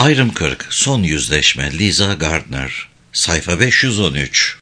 Ayrım 40, Son Yüzleşme, Liza Gardner, sayfa 513,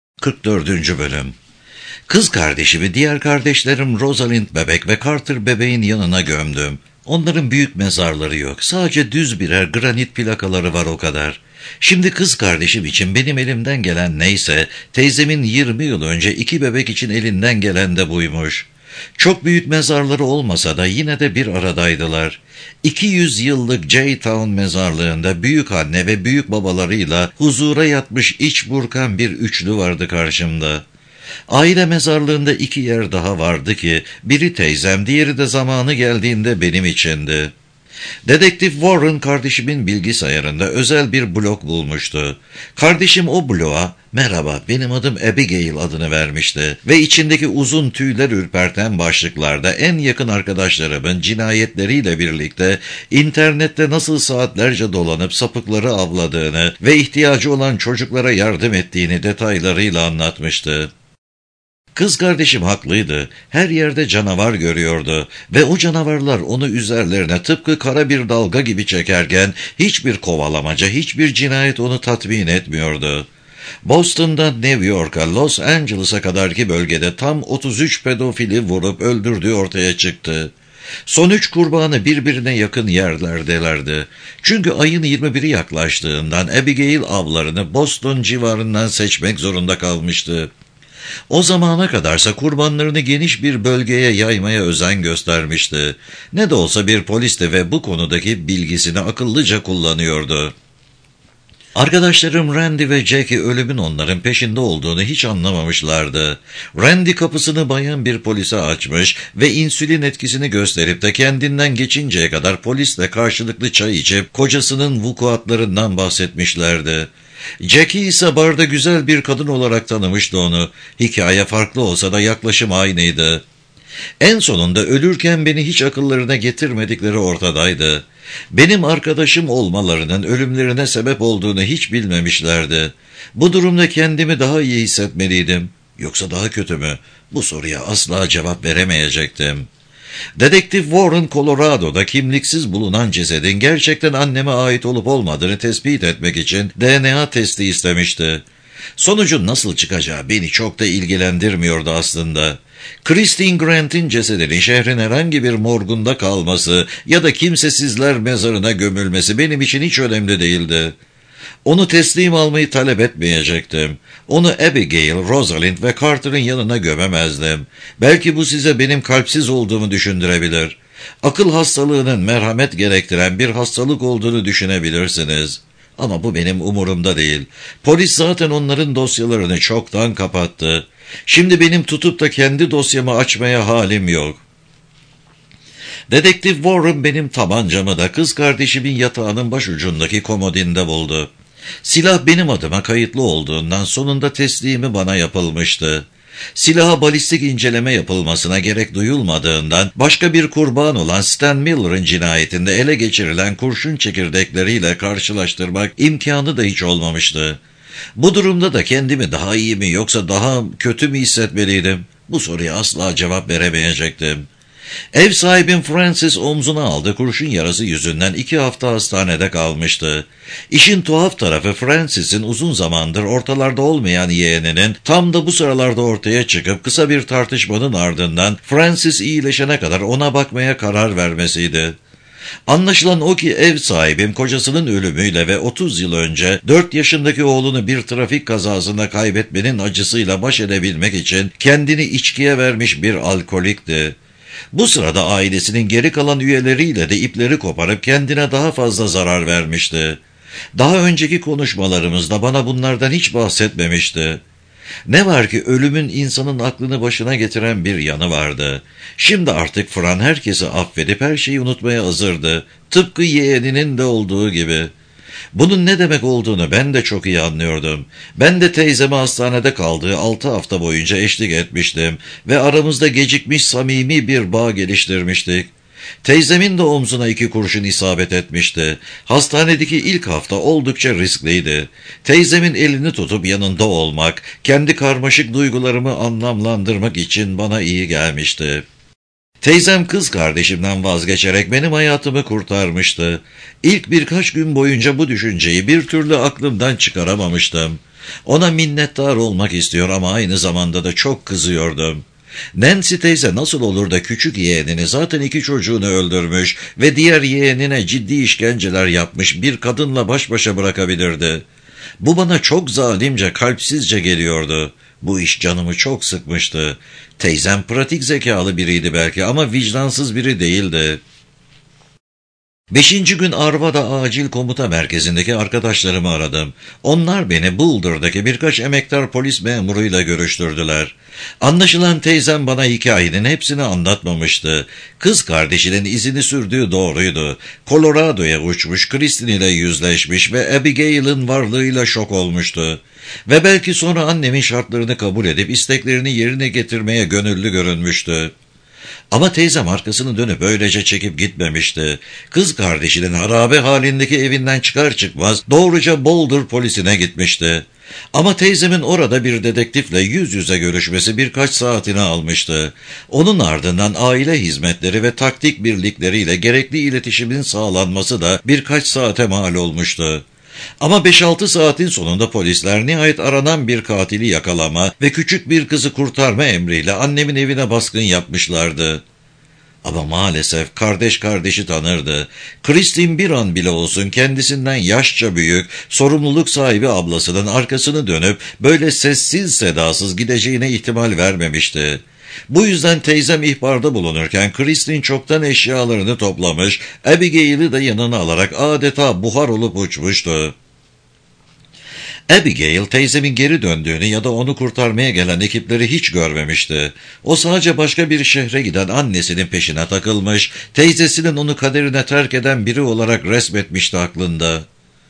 44. bölüm. Kız kardeşimi diğer kardeşlerim Rosalind bebek ve Carter bebeğin yanına gömdüm. Onların büyük mezarları yok, sadece düz birer granit plakaları var, o kadar. Şimdi kız kardeşim için benim elimden gelen neyse, teyzemin 20 yıl önce 2 bebek için elinden gelen de buymuş. Çok büyük mezarları olmasa da yine de bir aradaydılar. 200 yıllık J-Town mezarlığında büyük anne ve büyük babalarıyla huzura yatmış iç burkan bir üçlü vardı karşımda. Aile mezarlığında 2 yer daha vardı ki, biri teyzem, diğeri de zamanı geldiğinde benim içindi. Dedektif Warren kardeşimin bilgisayarında özel bir blog bulmuştu. Kardeşim o bloğa "Merhaba, benim adım Abigail" adını vermişti ve içindeki uzun tüyler ürperten başlıklarda en yakın arkadaşlarımın cinayetleriyle birlikte internette nasıl saatlerce dolanıp sapıkları avladığını ve ihtiyacı olan çocuklara yardım ettiğini detaylarıyla anlatmıştı. Kız kardeşim haklıydı. Her yerde canavar görüyordu ve o canavarlar onu üzerlerine tıpkı kara bir dalga gibi çekerken hiçbir kovalamaca, hiçbir cinayet onu tatmin etmiyordu. Boston'dan New York'a, Los Angeles'a kadarki bölgede tam 33 pedofili vurup öldürdüğü ortaya çıktı. Son 3 kurbanı birbirine yakın yerlerdelerdi. Çünkü ayın 21'i yaklaştığından Abigail avlarını Boston civarından seçmek zorunda kalmıştı. O zamana kadarsa kurbanlarını geniş bir bölgeye yaymaya özen göstermişti. Ne de olsa bir polisti ve bu konudaki bilgisini akıllıca kullanıyordu. Arkadaşlarım Randy ve Jackie ölümün onların peşinde olduğunu hiç anlamamışlardı. Randy kapısını bayan bir polise açmış ve insülin etkisini gösterip de kendinden geçinceye kadar polisle karşılıklı çay içip kocasının vukuatlarından bahsetmişlerdi. Jackie ise barda güzel bir kadın olarak tanımıştı onu. Hikaye farklı olsa da yaklaşım aynıydı. En sonunda ölürken beni hiç akıllarına getirmedikleri ortadaydı. Benim arkadaşım olmalarının ölümlerine sebep olduğunu hiç bilmemişlerdi. Bu durumda kendimi daha iyi hissetmeliydim. Yoksa daha kötü mü? Bu soruya asla cevap veremeyecektim. Dedektif Warren, Colorado'da kimliksiz bulunan cesedin gerçekten anneme ait olup olmadığını tespit etmek için DNA testi istemişti. Sonucun nasıl çıkacağı beni çok da ilgilendirmiyordu aslında. Christine Grant'in cesedinin şehrin herhangi bir morgunda kalması ya da kimsesizler mezarına gömülmesi benim için hiç önemli değildi. Onu teslim almayı talep etmeyecektim. Onu Abigail, Rosalind ve Carter'ın yanına gömemezdim. Belki bu size benim kalpsiz olduğumu düşündürebilir. Akıl hastalığının merhamet gerektiren bir hastalık olduğunu düşünebilirsiniz. Ama bu benim umurumda değil. Polis zaten onların dosyalarını çoktan kapattı. Şimdi benim tutup da kendi dosyamı açmaya halim yok. Dedektif Warren benim tabancamı da kız kardeşimin yatağının başucundaki komodinde buldu. Silah benim adıma kayıtlı olduğundan sonunda teslimi bana yapılmıştı. Silaha balistik inceleme yapılmasına gerek duyulmadığından başka bir kurban olan Stan Miller'ın cinayetinde ele geçirilen kurşun çekirdekleriyle karşılaştırmak imkanı da hiç olmamıştı. Bu durumda da kendimi daha iyi mi yoksa daha kötü mü hissetmeliydim? Bu soruya asla cevap veremeyecektim. Ev sahibim Francis omzuna aldı kurşun yarası yüzünden 2 hafta hastanede kalmıştı. İşin tuhaf tarafı Francis'in uzun zamandır ortalarda olmayan yeğeninin tam da bu sıralarda ortaya çıkıp kısa bir tartışmanın ardından Francis iyileşene kadar ona bakmaya karar vermesiydi. Anlaşılan o ki ev sahibim kocasının ölümüyle ve 30 yıl önce 4 yaşındaki oğlunu bir trafik kazasında kaybetmenin acısıyla baş edebilmek için kendini içkiye vermiş bir alkolikti. Bu sırada ailesinin geri kalan üyeleriyle de ipleri koparıp kendine daha fazla zarar vermişti. Daha önceki konuşmalarımızda bana bunlardan hiç bahsetmemişti. Ne var ki ölümün insanın aklını başına getiren bir yanı vardı. Şimdi artık Fran herkesi affedip her şeyi unutmaya hazırdı. Tıpkı yeğeninin de olduğu gibi. Bunun ne demek olduğunu ben de çok iyi anlıyordum. Ben de teyzeme hastanede kaldığı 6 hafta boyunca eşlik etmiştim ve aramızda gecikmiş samimi bir bağ geliştirmiştik. Teyzemin de omzuna 2 kurşun isabet etmişti. Hastanedeki ilk hafta oldukça riskliydi. Teyzemin elini tutup yanında olmak, kendi karmaşık duygularımı anlamlandırmak için bana iyi gelmişti. Teyzem kız kardeşimden vazgeçerek benim hayatımı kurtarmıştı. İlk birkaç gün boyunca bu düşünceyi bir türlü aklımdan çıkaramamıştım. Ona minnettar olmak istiyor ama aynı zamanda da çok kızıyordum. Nancy teyze nasıl olur da küçük yeğenini, zaten 2 çocuğunu öldürmüş ve diğer yeğenine ciddi işkenceler yapmış bir kadınla baş başa bırakabilirdi? Bu bana çok zalimce, kalpsizce geliyordu. Bu iş canımı çok sıkmıştı. Teyzem pratik zekalı biriydi belki ama vicdansız biri değildi. 5. gün Arvada Acil Komuta Merkezi'ndeki arkadaşlarımı aradım. Onlar beni Boulder'daki birkaç emektar polis memuruyla görüştürdüler. Anlaşılan teyzem bana hikayenin hepsini anlatmamıştı. Kız kardeşinin izini sürdüğü doğruydu. Colorado'ya uçmuş, Kristin ile yüzleşmiş ve Abigail'in varlığıyla şok olmuştu. Ve belki sonra annemin şartlarını kabul edip isteklerini yerine getirmeye gönüllü görünmüştü. Ama teyzem arkasını dönüp öylece çekip gitmemişti. Kız kardeşinin harabe halindeki evinden çıkar çıkmaz doğruca Boulder polisine gitmişti. Ama teyzemin orada bir dedektifle yüz yüze görüşmesi birkaç saatini almıştı. Onun ardından aile hizmetleri ve taktik birlikleriyle gerekli iletişimin sağlanması da birkaç saate mal olmuştu. Ama 5-6 saatin sonunda polisler nihayet aranan bir katili yakalama ve küçük bir kızı kurtarma emriyle annemin evine baskın yapmışlardı. Ama maalesef kardeş kardeşi tanırdı. Kristin bir an bile olsun kendisinden yaşça büyük, sorumluluk sahibi ablasının arkasını dönüp böyle sessiz sedasız gideceğine ihtimal vermemişti. Bu yüzden teyzem ihbarda bulunurken Kristin çoktan eşyalarını toplamış, Abigail'i de yanına alarak adeta buhar olup uçmuştu. Abigail teyzemin geri döndüğünü ya da onu kurtarmaya gelen ekipleri hiç görmemişti. O sadece başka bir şehre giden annesinin peşine takılmış, teyzesinin onu kaderine terk eden biri olarak resmetmişti aklında.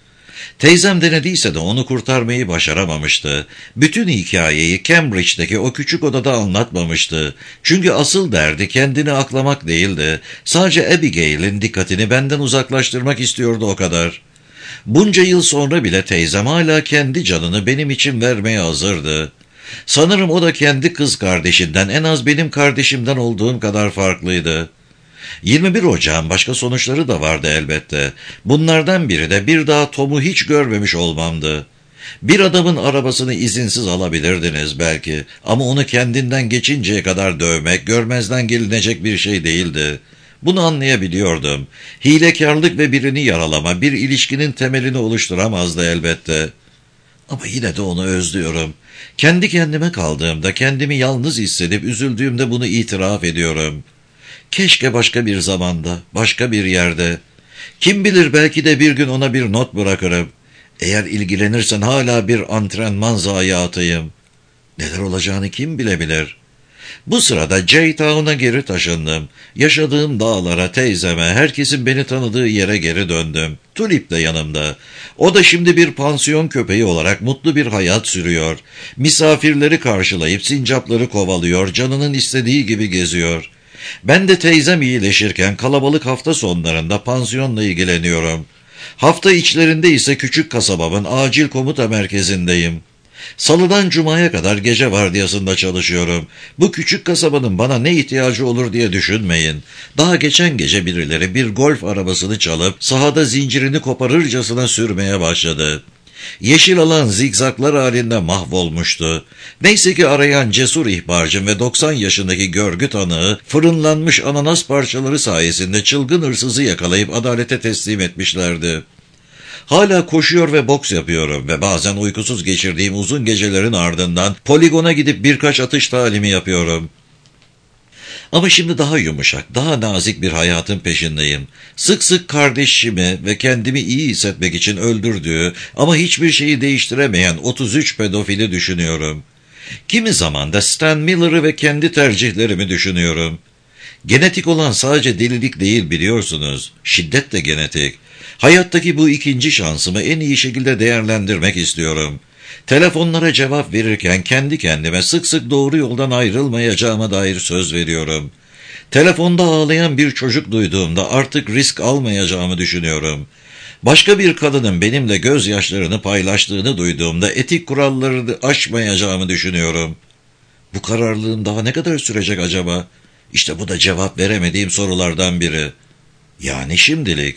Teyzem denediyse de onu kurtarmayı başaramamıştı. Bütün hikayeyi Cambridge'deki o küçük odada anlatmamıştı. Çünkü asıl derdi kendini aklamak değildi. Sadece Abigail'in dikkatini benden uzaklaştırmak istiyordu o kadar. Bunca yıl sonra bile teyzem hala kendi canını benim için vermeye hazırdı. Sanırım o da kendi kız kardeşinden en az benim kardeşimden olduğum kadar farklıydı. 21 Ocağın başka sonuçları da vardı elbette. Bunlardan biri de bir daha Tom'u hiç görmemiş olmamdı. Bir adamın arabasını izinsiz alabilirdiniz belki ama onu kendinden geçinceye kadar dövmek görmezden gelinecek bir şey değildi. Bunu anlayabiliyordum. Hilekarlık ve birini yaralama bir ilişkinin temelini oluşturamazdı elbette. Ama yine de onu özlüyorum. Kendi kendime kaldığımda, kendimi yalnız hissedip üzüldüğümde bunu itiraf ediyorum. Keşke başka bir zamanda, başka bir yerde. Kim bilir belki de bir gün ona bir not bırakırım. Eğer ilgilenirsen hala bir antrenman zayiatıyım. Neler olacağını kim bilebilir? Bu sırada J-Town'a geri taşındım. Yaşadığım dağlara, teyzeme, herkesin beni tanıdığı yere geri döndüm. Tulip de yanımda. O da şimdi bir pansiyon köpeği olarak mutlu bir hayat sürüyor. Misafirleri karşılayıp sincapları kovalıyor, canının istediği gibi geziyor. Ben de teyzem iyileşirken kalabalık hafta sonlarında pansiyonla ilgileniyorum. Hafta içlerinde ise küçük kasabamın acil komuta merkezindeyim. Salıdan cumaya kadar gece vardiyasında çalışıyorum. Bu küçük kasabanın bana ne ihtiyacı olur diye düşünmeyin. Daha geçen gece birileri bir golf arabasını çalıp sahada zincirini koparırcasına sürmeye başladı. Yeşil alan zigzaklar halinde mahvolmuştu. Neyse ki arayan cesur ihbarcım ve 90 yaşındaki görgü tanığı fırınlanmış ananas parçaları sayesinde çılgın hırsızı yakalayıp adalete teslim etmişlerdi. Hala koşuyor ve boks yapıyorum ve bazen uykusuz geçirdiğim uzun gecelerin ardından poligona gidip birkaç atış talimi yapıyorum. Ama şimdi daha yumuşak, daha nazik bir hayatın peşindeyim. Sık sık kardeşimi ve kendimi iyi hissetmek için öldürdüğü ama hiçbir şeyi değiştiremeyen 33 pedofili düşünüyorum. Kimi zaman da Stan Miller'ı ve kendi tercihlerimi düşünüyorum. Genetik olan sadece delilik değil biliyorsunuz, şiddet de genetik. Hayattaki bu ikinci şansımı en iyi şekilde değerlendirmek istiyorum. Telefonlara cevap verirken kendi kendime sık sık doğru yoldan ayrılmayacağıma dair söz veriyorum. Telefonda ağlayan bir çocuk duyduğumda artık risk almayacağımı düşünüyorum. Başka bir kadının benimle gözyaşlarını paylaştığını duyduğumda etik kurallarını aşmayacağımı düşünüyorum. Bu kararlılığım daha ne kadar sürecek acaba? İşte bu da cevap veremediğim sorulardan biri. Yani şimdilik.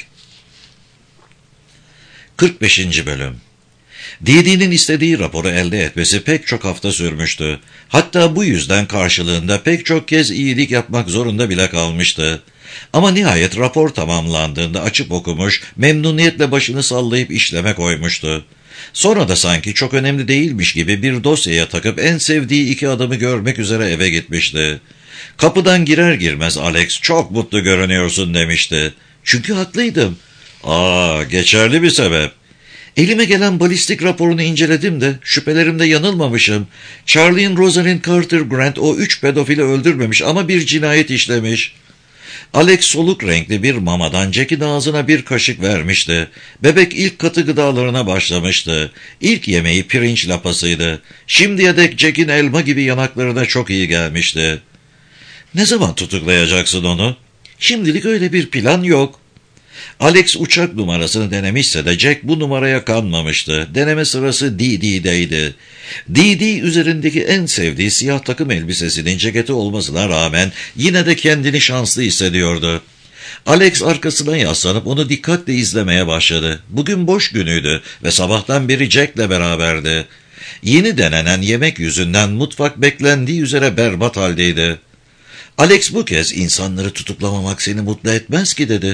45. Bölüm. Didi'nin istediği raporu elde etmesi pek çok hafta sürmüştü. Hatta bu yüzden karşılığında pek çok kez iyilik yapmak zorunda bile kalmıştı. Ama nihayet rapor tamamlandığında açıp okumuş, memnuniyetle başını sallayıp işleme koymuştu. Sonra da sanki çok önemli değilmiş gibi bir dosyaya takıp en sevdiği 2 adamı görmek üzere eve gitmişti. Kapıdan girer girmez Alex, "Çok mutlu görünüyorsun," demişti. Çünkü haklıydım. Geçerli bir sebep. Elime gelen balistik raporunu inceledim de şüphelerimde yanılmamışım. Charlene Rosalind Carter Grant o 3 pedofili öldürmemiş ama bir cinayet işlemiş. Alex soluk renkli bir mamadan Jack'in ağzına bir kaşık vermişti. Bebek ilk katı gıdalarına başlamıştı. İlk yemeği pirinç lapasıydı. Şimdiye dek Jack'in elma gibi yanaklarına çok iyi gelmişti. "Ne zaman tutuklayacaksın onu?" "Şimdilik öyle bir plan yok." Alex uçak numarasını denemişse de Jack bu numaraya kanmamıştı. Deneme sırası Didi'deydi. Didi üzerindeki en sevdiği siyah takım elbisesinin ceketi olmasına rağmen yine de kendini şanslı hissediyordu. Alex arkasına yaslanıp onu dikkatle izlemeye başladı. Bugün boş günüydü ve sabahtan beri Jack'le beraberdi. Yeni denenen yemek yüzünden mutfak beklendiği üzere berbat haldeydi. Alex bu kez "İnsanları tutuklamamak seni mutlu etmez ki," dedi.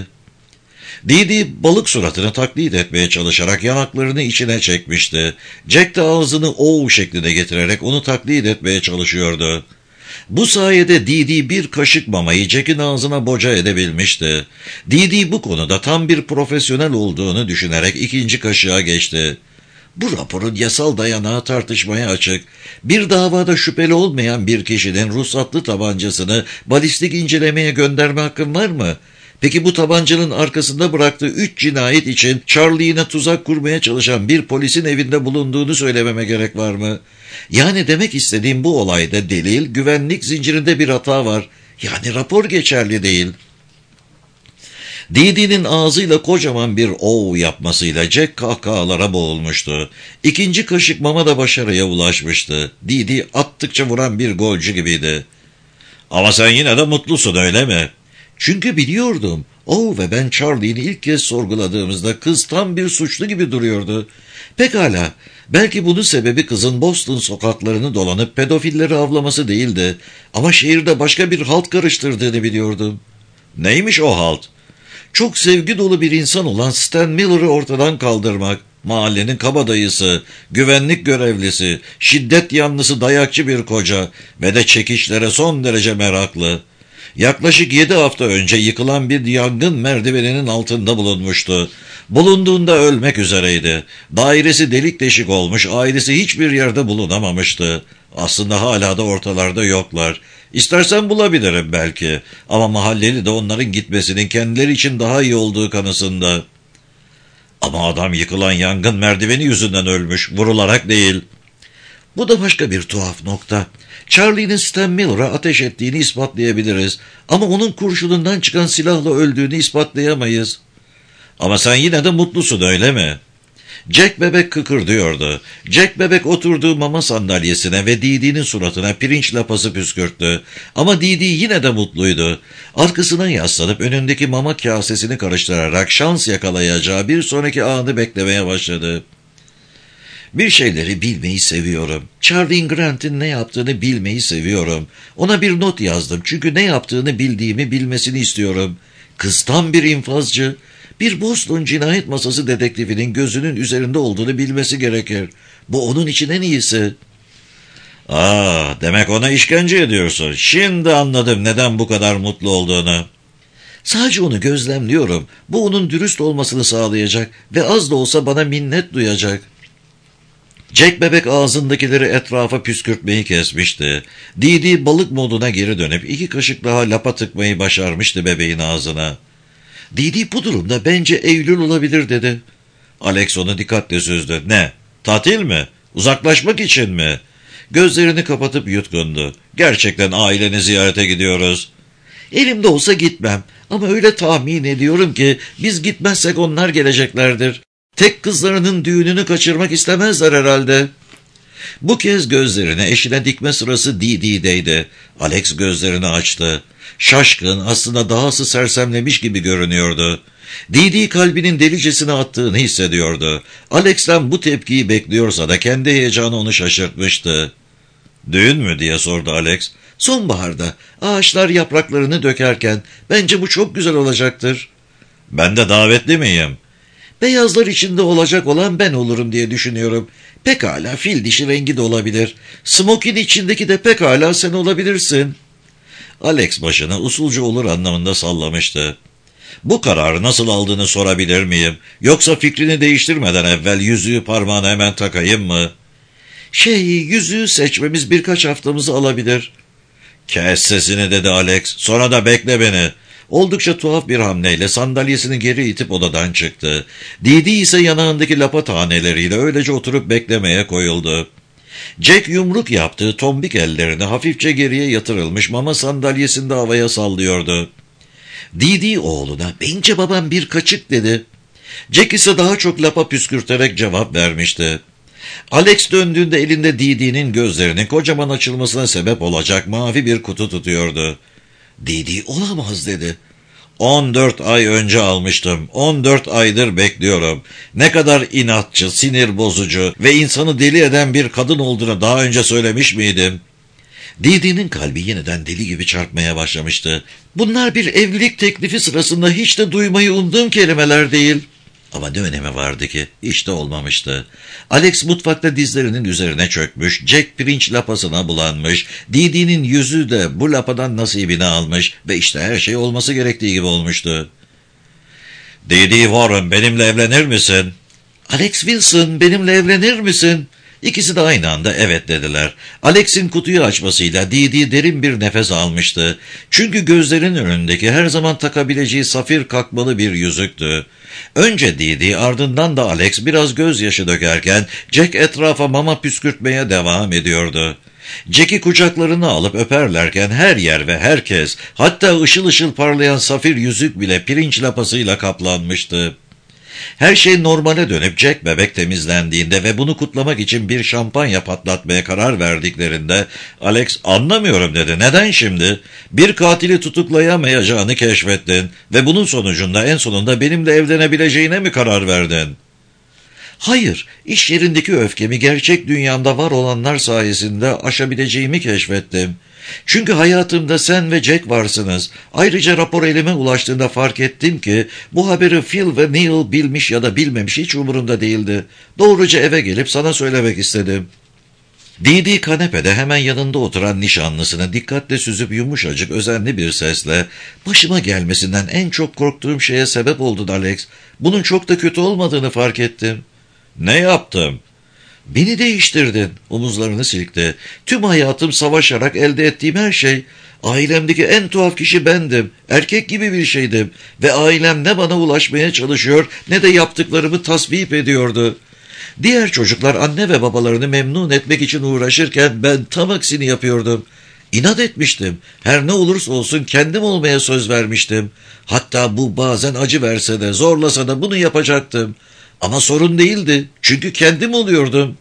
Didi balık suratını taklit etmeye çalışarak yanaklarını içine çekmişti. Jack de ağzını O şekline getirerek onu taklit etmeye çalışıyordu. Bu sayede Didi bir kaşık mamayı Jack'in ağzına boca edebilmişti. Didi bu konuda tam bir profesyonel olduğunu düşünerek 2. kaşığa geçti. Bu raporun yasal dayanağı tartışmaya açık. Bir davada şüpheli olmayan bir kişinin ruhsatlı tabancasını balistik incelemeye gönderme hakkın var mı? Peki bu tabancanın arkasında bıraktığı 3 cinayet için Charlie'ne tuzak kurmaya çalışan bir polisin evinde bulunduğunu söylememe gerek var mı? Yani demek istediğim, bu olayda delil, güvenlik zincirinde bir hata var. Yani rapor geçerli değil. Didi'nin ağzıyla kocaman bir "O" yapmasıyla Jack kahkahalara boğulmuştu. 2. kaşık mama da başarıya ulaşmıştı. Didi attıkça vuran bir golcü gibiydi. "Ama sen yine de mutlusun, öyle mi?" Çünkü biliyordum. O ve ben Charlie'ni ilk kez sorguladığımızda kız tam bir suçlu gibi duruyordu. Pekala, belki bunun sebebi kızın Boston sokaklarını dolanıp pedofilleri avlaması değildi. Ama şehirde başka bir halt karıştırdığını biliyordum. Neymiş o halt? Çok sevgi dolu bir insan olan Stan Miller'ı ortadan kaldırmak. Mahallenin kabadayısı, güvenlik görevlisi, şiddet yanlısı dayakçı bir koca ve de çekişlere son derece meraklı. Yaklaşık 7 hafta önce yıkılan bir yangın merdiveninin altında bulunmuştu. Bulunduğunda ölmek üzereydi. Dairesi delik deşik olmuş, ailesi hiçbir yerde bulunamamıştı. Aslında hala da ortalarda yoklar. İstersen bulabilirim belki. Ama mahalleli de onların gitmesinin kendileri için daha iyi olduğu kanısında. Ama adam yıkılan yangın merdiveni yüzünden ölmüş, vurularak değil. Bu da başka bir tuhaf nokta. Charlie'nin Stan Miller'a ateş ettiğini ispatlayabiliriz. Ama onun kurşunundan çıkan silahla öldüğünü ispatlayamayız. Ama sen yine de mutlusun, öyle mi? Jack bebek kıkırdıyordu. Jack bebek oturduğu mama sandalyesine ve Didi'nin suratına pirinç lapası püskürttü. Ama Didi yine de mutluydu. Arkasına yaslanıp önündeki mama kasesini karıştırarak şans yakalayacağı bir sonraki anı beklemeye başladı. Bir şeyleri bilmeyi seviyorum. Charlene Grant'in ne yaptığını bilmeyi seviyorum. Ona bir not yazdım çünkü ne yaptığını bildiğimi bilmesini istiyorum. Kız tam bir infazcı. Bir Boston cinayet masası dedektifinin gözünün üzerinde olduğunu bilmesi gerekir. Bu onun için en iyisi. Demek ona işkence ediyorsun. Şimdi anladım neden bu kadar mutlu olduğunu. Sadece onu gözlemliyorum. Bu onun dürüst olmasını sağlayacak ve az da olsa bana minnet duyacak. Jack bebek ağzındakileri etrafa püskürtmeyi kesmişti. Didi balık moduna geri dönüp 2 kaşık daha lapa tıkmayı başarmıştı bebeğin ağzına. Didi bu durumda bence Eylül olabilir, dedi. Alex onu dikkatle süzdü. Ne? Tatil mi? Uzaklaşmak için mi? Gözlerini kapatıp yutkundu. Gerçekten aileni ziyarete gidiyoruz. Elimde olsa gitmem. Ama öyle tahmin ediyorum ki biz gitmezsek onlar geleceklerdir. Tek kızlarının düğününü kaçırmak istemezler herhalde. Bu kez gözlerini eşine dikme sırası Didi'deydi. Alex gözlerini açtı. Şaşkın, aslında dahası sersemlemiş gibi görünüyordu. Didi kalbinin delicesine attığını hissediyordu. Alex'ten bu tepkiyi bekliyorsa da kendi heyecanı onu şaşırtmıştı. "Düğün mü?" diye sordu Alex. "Sonbaharda, ağaçlar yapraklarını dökerken, bence bu çok güzel olacaktır." "Ben de davetli miyim?" "Beyazlar içinde olacak olan ben olurum diye düşünüyorum. Pekala fil dişi rengi de olabilir. Smokin içindeki de pekala sen olabilirsin." Alex başını usulca olur anlamında sallamıştı. "Bu kararı nasıl aldığını sorabilir miyim? Yoksa fikrini değiştirmeden evvel yüzüğü parmağına hemen takayım mı?" Yüzüğü seçmemiz birkaç haftamızı alabilir." "Kes sesini," dedi Alex. "Sonra da bekle beni." Oldukça tuhaf bir hamleyle sandalyesini geri itip odadan çıktı. Didi ise yanağındaki lapa taneleriyle öylece oturup beklemeye koyuldu. Jack yumruk yaptığı tombik ellerini hafifçe geriye yatırılmış mama sandalyesinde havaya sallıyordu. Didi oğluna "Bence babam bir kaçık," dedi. Jack ise daha çok lapa püskürterek cevap vermişti. Alex döndüğünde elinde Didi'nin gözlerinin kocaman açılmasına sebep olacak mavi bir kutu tutuyordu. "Didi olamaz," dedi. 14 ay önce almıştım. 14 aydır bekliyorum. Ne kadar inatçı, sinir bozucu ve insanı deli eden bir kadın olduğunu daha önce söylemiş miydim?" Didi'nin kalbi yeniden deli gibi çarpmaya başlamıştı. Bunlar bir evlilik teklifi sırasında hiç de duymayı umduğum kelimeler değil. Ama ne önemi vardı ki? Hiç de olmamıştı. Alex mutfakta dizlerinin üzerine çökmüş, Jack pirinç lapasına bulanmış, Didi'nin yüzü de bu lapadan nasibini almış ve işte her şey olması gerektiği gibi olmuştu. "Didi Warren, benimle evlenir misin?" "Alex Wilson, benimle evlenir misin?" İkisi de aynı anda evet dediler. Alex'in kutuyu açmasıyla Didi derin bir nefes almıştı. Çünkü gözlerinin önündeki her zaman takabileceği safir kakmalı bir yüzüktü. Önce Didi, ardından da Alex biraz gözyaşı dökerken Jack etrafa mama püskürtmeye devam ediyordu. Jack'i kucaklarına alıp öperlerken her yer ve herkes, hatta ışıl ışıl parlayan safir yüzük bile pirinç lapasıyla kaplanmıştı. Her şey normale dönüp Jack bebek temizlendiğinde ve bunu kutlamak için bir şampanya patlatmaya karar verdiklerinde Alex "Anlamıyorum," dedi. "Neden şimdi? Bir katili tutuklayamayacağını keşfettin ve bunun sonucunda en sonunda benimle evlenebileceğine mi karar verdin?" "Hayır, iş yerindeki öfkemi gerçek dünyamda var olanlar sayesinde aşabileceğimi keşfettim. Çünkü hayatımda sen ve Jack varsınız. Ayrıca rapor elime ulaştığında fark ettim ki bu haberi Phil ve Neil bilmiş ya da bilmemiş hiç umurumda değildi. Doğruca eve gelip sana söylemek istedim." Didi kanepede hemen yanında oturan nişanlısını dikkatle süzüp yumuşacık özenli bir sesle "Başıma gelmesinden en çok korktuğum şeye sebep oldun Alex. Bunun çok da kötü olmadığını fark ettim." "Ne yaptım?" "Beni değiştirdin." Omuzlarını silkti. "Tüm hayatım savaşarak elde ettiğim her şey. Ailemdeki en tuhaf kişi bendim. Erkek gibi bir şeydim. Ve ailem ne bana ulaşmaya çalışıyor ne de yaptıklarımı tasvip ediyordu. Diğer çocuklar anne ve babalarını memnun etmek için uğraşırken ben tam aksini yapıyordum. İnat etmiştim. Her ne olursa olsun kendim olmaya söz vermiştim. Hatta bu bazen acı verse de zorlasa da bunu yapacaktım. Ama sorun değildi. Çünkü kendim oluyordum."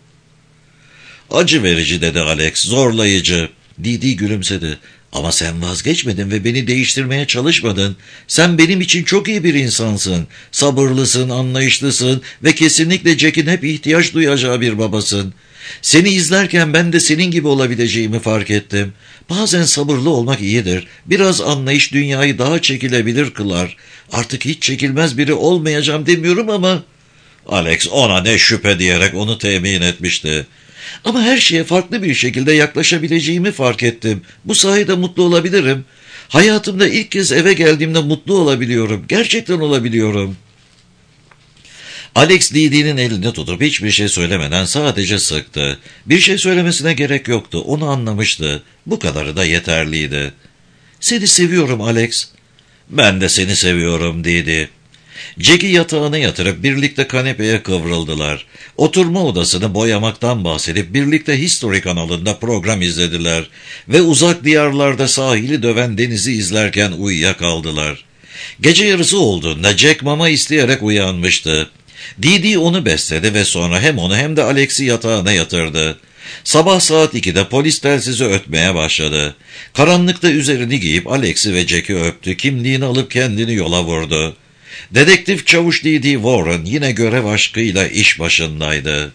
"Acı verici," dedi Alex, "zorlayıcı." Didi gülümsedi. "Ama sen vazgeçmedin ve beni değiştirmeye çalışmadın. Sen benim için çok iyi bir insansın. Sabırlısın, anlayışlısın ve kesinlikle Jack'in hep ihtiyaç duyacağı bir babasın. Seni izlerken ben de senin gibi olabileceğimi fark ettim. Bazen sabırlı olmak iyidir. Biraz anlayış dünyayı daha çekilebilir kılar. Artık hiç çekilmez biri olmayacağım demiyorum ama..." Alex ona ne şüphe diyerek onu temin etmişti. "Ama her şeye farklı bir şekilde yaklaşabileceğimi fark ettim. Bu sayede mutlu olabilirim. Hayatımda ilk kez eve geldiğimde mutlu olabiliyorum. Gerçekten olabiliyorum." Alex Didi'nin elini tutup hiçbir şey söylemeden sadece sıktı. Bir şey söylemesine gerek yoktu. Onu anlamıştı. Bu kadarı da yeterliydi. "Seni seviyorum Alex." "Ben de seni seviyorum," Didi. Jack'i yatağına yatırıp birlikte kanepeye kıvrıldılar. Oturma odasını boyamaktan bahsedip birlikte History kanalında program izlediler ve uzak diyarlarda sahili döven denizi izlerken uyuyakaldılar. Gece yarısı olduğunda Jack mama isteyerek uyanmıştı. Didi onu besledi ve sonra hem onu hem de Alex'i yatağına yatırdı. Sabah saat 2'de polis telsizi ötmeye başladı. Karanlıkta üzerini giyip Alex'i ve Jack'i öptü, kimliğini alıp kendini yola vurdu. Dedektif Çavuş D.D. Warren yine görev aşkıyla iş başındaydı.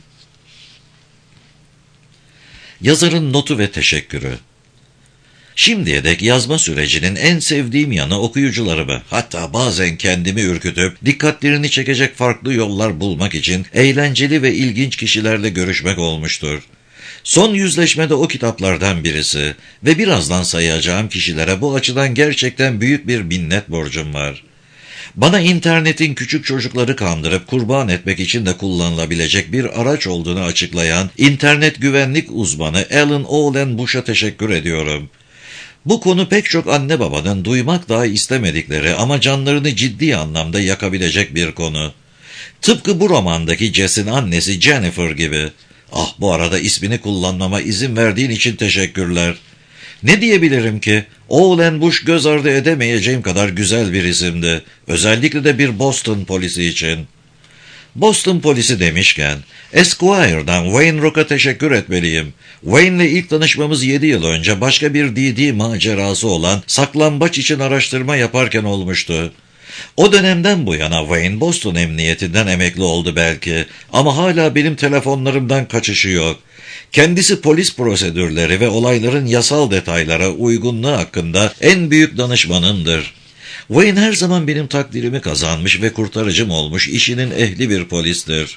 Yazarın notu ve teşekkürü. Şimdiye dek yazma sürecinin en sevdiğim yanı okuyucularımı, hatta bazen kendimi ürkütüp dikkatlerini çekecek farklı yollar bulmak için eğlenceli ve ilginç kişilerle görüşmek olmuştur. Son yüzleşmede o kitaplardan birisi ve birazdan sayacağım kişilere bu açıdan gerçekten büyük bir minnet borcum var. Bana internetin küçük çocukları kandırıp kurban etmek için de kullanılabilecek bir araç olduğunu açıklayan internet güvenlik uzmanı Alan Owen Bush'a teşekkür ediyorum. Bu konu pek çok anne babanın duymak dahi istemedikleri ama canlarını ciddi anlamda yakabilecek bir konu. Tıpkı bu romandaki Jess'in annesi Jennifer gibi. Ah, bu arada ismini kullanmama izin verdiğin için teşekkürler. Ne diyebilirim ki? Owen Bush göz ardı edemeyeceğim kadar güzel bir isimdi. Özellikle de bir Boston polisi için. Boston polisi demişken, Esquire'dan Wayne Rock'a teşekkür etmeliyim. Wayne'le ilk tanışmamız 7 yıl önce başka bir D.D. macerası olan saklambaç için araştırma yaparken olmuştu. O dönemden bu yana Wayne Boston Emniyetinden emekli oldu belki ama hala benim telefonlarımdan kaçışı yok. Kendisi polis prosedürleri ve olayların yasal detaylara uygunluğu hakkında en büyük danışmanımdır. Wayne her zaman benim takdirimi kazanmış ve kurtarıcım olmuş işinin ehli bir polistir.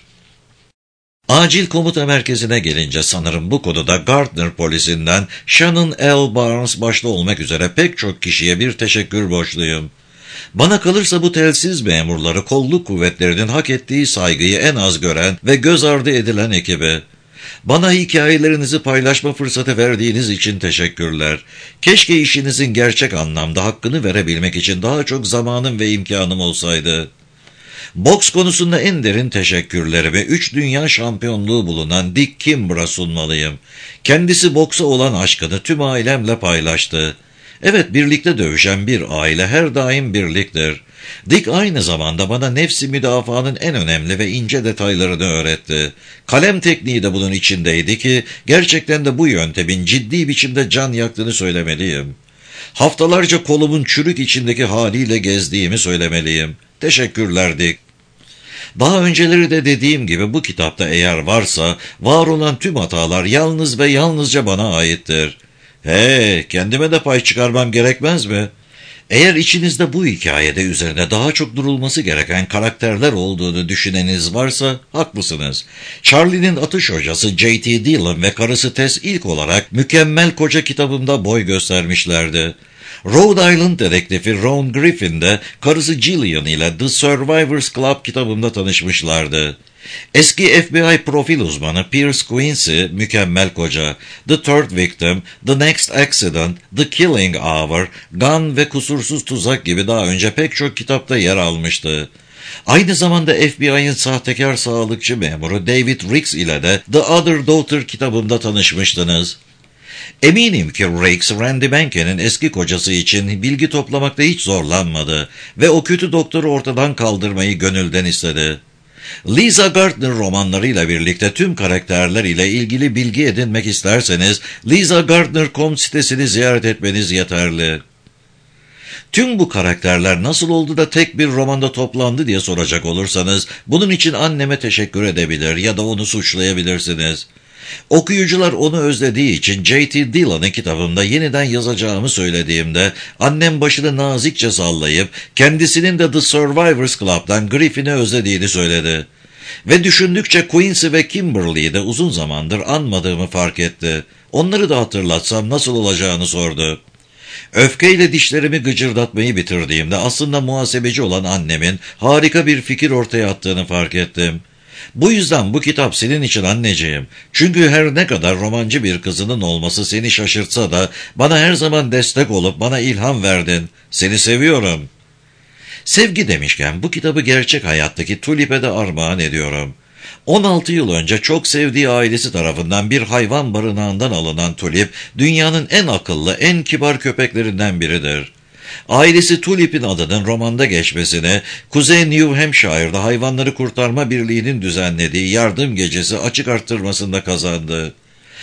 Acil komuta merkezine gelince sanırım bu konuda Gardner polisinden Shannon L. Barnes başta olmak üzere pek çok kişiye bir teşekkür borçluyum. Bana kalırsa bu telsiz memurları kolluk kuvvetlerinin hak ettiği saygıyı en az gören ve göz ardı edilen ekibi. Bana hikayelerinizi paylaşma fırsatı verdiğiniz için teşekkürler. Keşke işinizin gerçek anlamda hakkını verebilmek için daha çok zamanım ve imkanım olsaydı. Boks konusunda en derin teşekkürlerimi 3 dünya şampiyonluğu bulunan Dick Kimbrell'a sunmalıyım. Kendisi boksa olan aşkını tüm ailemle paylaştı. Evet, birlikte dövüşen bir aile her daim birliktir. Dick aynı zamanda bana nefsi müdafaanın en önemli ve ince detaylarını öğretti. Kalem tekniği de bunun içindeydi ki gerçekten de bu yöntemin ciddi biçimde can yaktığını söylemeliyim. Haftalarca kolumun çürük içindeki haliyle gezdiğimi söylemeliyim. Teşekkürler Dick. Daha önceleri de dediğim gibi bu kitapta eğer varsa var olan tüm hatalar yalnız ve yalnızca bana aittir. Hey, kendime de pay çıkarmam gerekmez mi? Eğer içinizde bu hikayede üzerine daha çok durulması gereken karakterler olduğunu düşüneniz varsa haklısınız. Charlie'nin atış hocası J.T. Dillon ve karısı Tess ilk olarak Mükemmel Koca kitabımda boy göstermişlerdi. Rhode Island dedektifi Ron Griffin de karısı Gillian ile The Survivors Club kitabımda tanışmışlardı. Eski FBI profil uzmanı Pierce Quincy, Mükemmel Koca, The Third Victim, The Next Accident, The Killing Hour, Gun ve Kusursuz Tuzak gibi daha önce pek çok kitapta yer almıştı. Aynı zamanda FBI'nin sahtekar sağlıkçı memuru David Riggs ile de The Other Daughter kitabında tanışmıştınız. Eminim ki Riggs, Randy Menken'in eski kocası için bilgi toplamakta hiç zorlanmadı ve o kötü doktoru ortadan kaldırmayı gönülden istedi. Lisa Gardner romanlarıyla birlikte tüm karakterler ile ilgili bilgi edinmek isterseniz lisagardner.com sitesini ziyaret etmeniz yeterli. Tüm bu karakterler nasıl oldu da tek bir romanda toplandı diye soracak olursanız bunun için anneme teşekkür edebilir ya da onu suçlayabilirsiniz. Okuyucular onu özlediği için J.T. Dillon'ın kitabımda yeniden yazacağımı söylediğimde annem başını nazikçe sallayıp kendisinin de The Survivors Club'dan Griffin'i özlediğini söyledi. Ve düşündükçe Quincy ve Kimberly'yi de uzun zamandır anmadığımı fark etti. Onları da hatırlatsam nasıl olacağını sordu. Öfkeyle dişlerimi gıcırdatmayı bitirdiğimde aslında muhasebeci olan annemin harika bir fikir ortaya attığını fark ettim. Bu yüzden bu kitap senin için anneciğim. Çünkü her ne kadar romancı bir kızının olması seni şaşırtsa da bana her zaman destek olup bana ilham verdin. Seni seviyorum. Sevgi demişken bu kitabı gerçek hayattaki Tulip'e de armağan ediyorum. 16 yıl önce çok sevdiği ailesi tarafından bir hayvan barınağından alınan Tulip, dünyanın en akıllı, en kibar köpeklerinden biridir. Ailesi Tulip'in adının romanda geçmesine, Kuzey New Hampshire'da Hayvanları Kurtarma Birliği'nin düzenlediği yardım gecesi açık arttırmasında kazandı.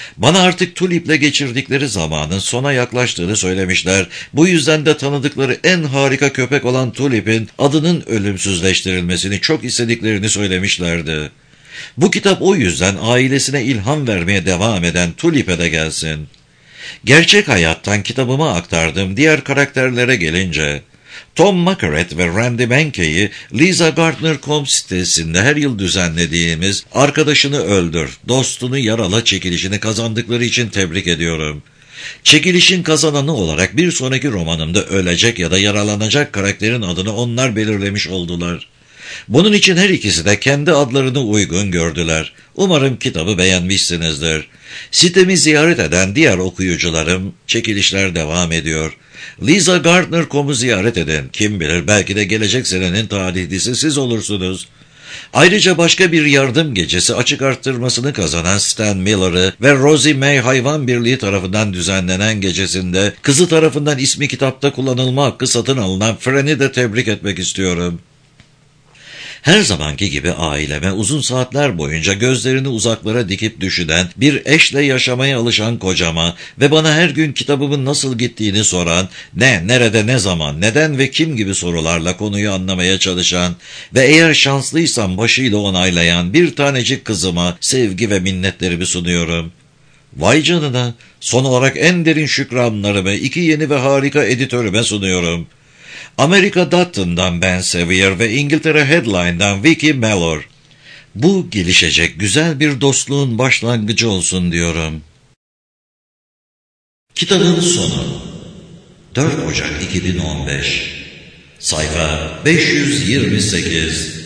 Bana artık Tulip'le geçirdikleri zamanın sona yaklaştığını söylemişler. Bu yüzden de tanıdıkları en harika köpek olan Tulip'in adının ölümsüzleştirilmesini çok istediklerini söylemişlerdi. Bu kitap o yüzden ailesine ilham vermeye devam eden Tulip'e de gelsin. Gerçek hayattan kitabıma aktardığım diğer karakterlere gelince, Tom Mackeret ve Randy Menkey'i LisaGardner.com sitesinde her yıl düzenlediğimiz Arkadaşını Öldür, Dostunu Yarala çekilişini kazandıkları için tebrik ediyorum. Çekilişin kazananı olarak bir sonraki romanımda ölecek ya da yaralanacak karakterin adını onlar belirlemiş oldular. Bunun için her ikisi de kendi adlarını uygun gördüler. Umarım kitabı beğenmişsinizdir. Sitemi ziyaret eden diğer okuyucularım, çekilişler devam ediyor. LisaGardner.com'u ziyaret edin. Kim bilir belki de gelecek senenin talihlisi siz olursunuz. Ayrıca başka bir yardım gecesi açık arttırmasını kazanan Stan Miller'ı ve Rosie May Hayvan Birliği tarafından düzenlenen gecesinde kızı tarafından ismi kitapta kullanılma hakkı satın alınan Fran'i de tebrik etmek istiyorum. Her zamanki gibi aileme uzun saatler boyunca gözlerini uzaklara dikip düşünen, bir eşle yaşamaya alışan kocama ve bana her gün kitabımın nasıl gittiğini soran, ne, nerede, ne zaman, neden ve kim gibi sorularla konuyu anlamaya çalışan ve eğer şanslıysam başıyla onaylayan bir tanecik kızıma sevgi ve minnetlerimi sunuyorum. Vay canına, son olarak en derin şükranlarımı iki yeni ve harika editörüme sunuyorum. Amerika Dutton'dan Ben Sevier ve İngiltere Headline'dan Vicky Mellor. Bu gelişecek güzel bir dostluğun başlangıcı olsun diyorum. Kitabın sonu 4 Ocak 2015 Sayfa 528